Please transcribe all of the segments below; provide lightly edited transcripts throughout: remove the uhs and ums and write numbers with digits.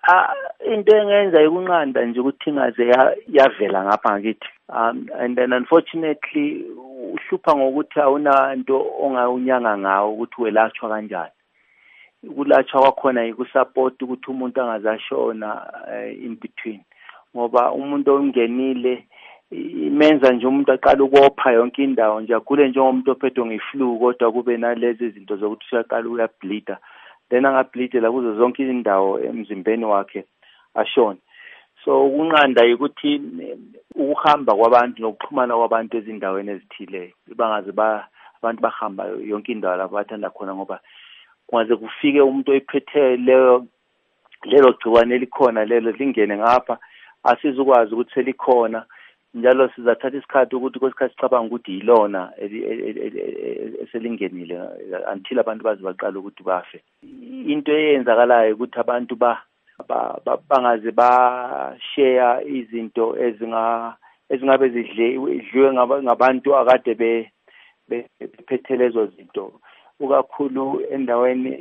Into engenza ukunqanda nje ukuthi ingaze yavela ngapha ngakithi. And then unfortunately uhlupha ngokuthi awunanto ongawunyanga ngawo ukuthi welashwa kanjani. Ukulashwa kwakhona ikusupport ukuthi umuntu angazashona in between. Ngoba umuntu ongenile imenza nje umuntu aqala ukopha yonke indawo nje agule njengomuntu ophethwe ngeflu kodwa kube nalezi zinto zokuthi uyaqala uyableeda. Then angableedela kuzo zonke izindawo emzimbeni wakhe ashona. So ukunqanda ukuthi ukuhamba kwabantu nokuxhumana kwabantu ezindaweni ezithile bangaze abantu bahamba yonke indawo lapho bathanda khona ngoba kungaze kufike umuntu oyiphethe lelo gciwane elikhona lelo lingene ngapha asizukwazi ukuthi selikhona njalo sizathatha isikhathi ukuthi kwesikhathi sicabanga ukuthi yilona eselingenile until abantu bazi baqala ukuthi bafe. Into eyenzakalayo ukuthi abantu bangaze share izinto ezingabe zidliwe ngabantu akade bephethe lezo zinto ukakhulu endaweni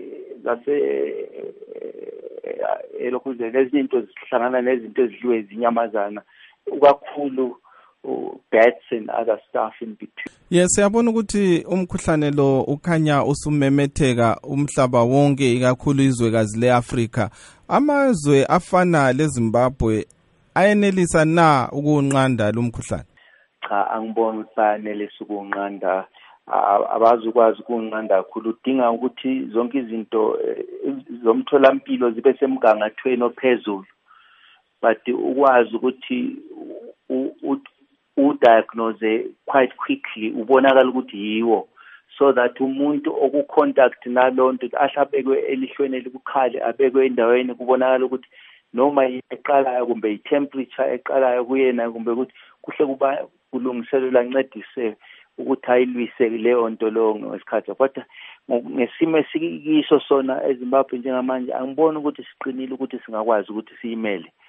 elokuze lezi zinto zihlangana nezinto ezidliwe izinyamazana ukakhulu bats and other stuff in between. Yes, siyabona ukuthi umkhuhlane lo ukhanya usumemetheka umhlaba wonke ikakhulu izwekazi leAfrika. Amazwe afana leZimbabwe ayenelisa na ukunqanda lo mkhuhlane? Cha, angiboni usanelisa ukunqanda. Abazukwazi ukunqanda kakhulu udinga ukuthi zonke izinto zomtholampilo zibe semgangathweni ophezulu. But ukwazi ukuthi diagnose quite quickly ubonakala ukuthi yiwo so that umuntu okucontact nalonto ahlabekwe elihlweni elibukhali abekwe endaweni kubonakala ukuthi noma eqalayo kumbe itemperature eqalayo kuyena kumbe ukuthi kuhle kuba kulungiselelwa ancedise ukuthi ayilwise leyo nto lo ngesikhathi kodwa ngesimo esikiso sona eZimbabwe njengamanje angiboni ukuthi siqinile ukuthi singakwazi ukuthi siyimele.